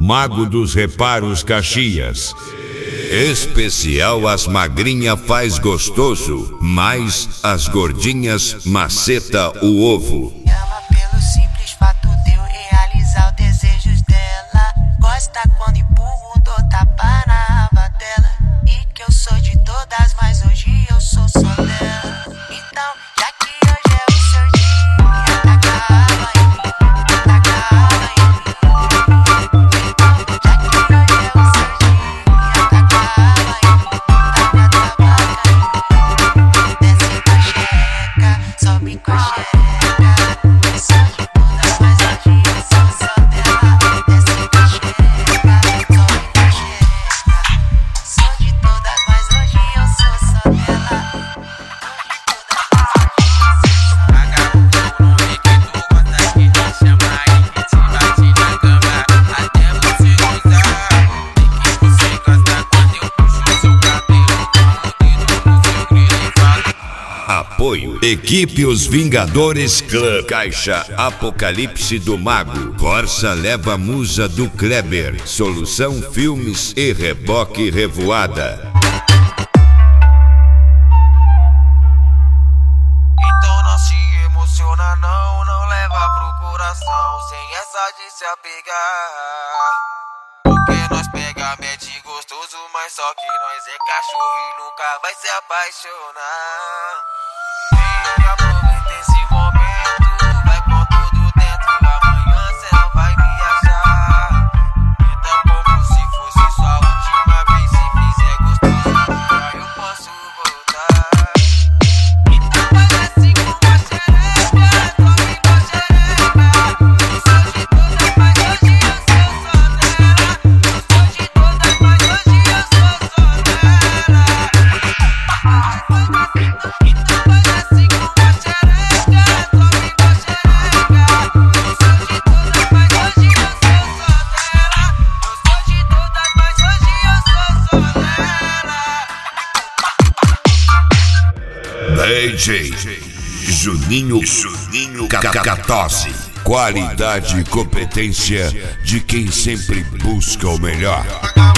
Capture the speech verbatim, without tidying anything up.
Mago dos Reparos Caxias. Especial as magrinha faz gostoso, mas as gordinhas maceta o ovo. Ama pelo simples fato de eu realizar os desejos dela. Gosta quando empurro, dou tapa na raba dela. E que eu sou de todas, mas hoje eu sou só dela. Então, já que hoje é o seu dia, taca a raba em mim, taca a raba em mim. Então, já que hoje é o seu dia, taca a raba em mim, taca a tabaca em mim. Desce com a xereca, sobe com a xereca. Apoio: Equipe Os Vingadores Clã. Caixa Apocalipse do Mago. Corsa leva musa do Kleber. Solução Filmes e Reboque Revoada. Então não se emociona não, não leva pro coração, sem essa de se apegar. Porque nós pega, mete gostoso, mas só que nós é cachorro e nunca vai se apaixonar. Vem, aproveita esse momento, vai com tudo dentro, amanhã cê não vai me achar. Então como se fosse sua última vez, se fizer gostoso, já eu posso voltar. Então faz assim com a xereca, tome com a xereca. Eu sou de todas, mas hoje eu sou só dela. Eu sou de todas, mas hoje eu sou só dela. Então faz assim com a xereca, tome com a xereca. Eu sou de todas, mas hoje eu sou só dela. Eu sou de todas, mas hoje eu sou só dela. D J Juninho Juninho Cacatose. Qualidade e competência de quem sempre busca o melhor.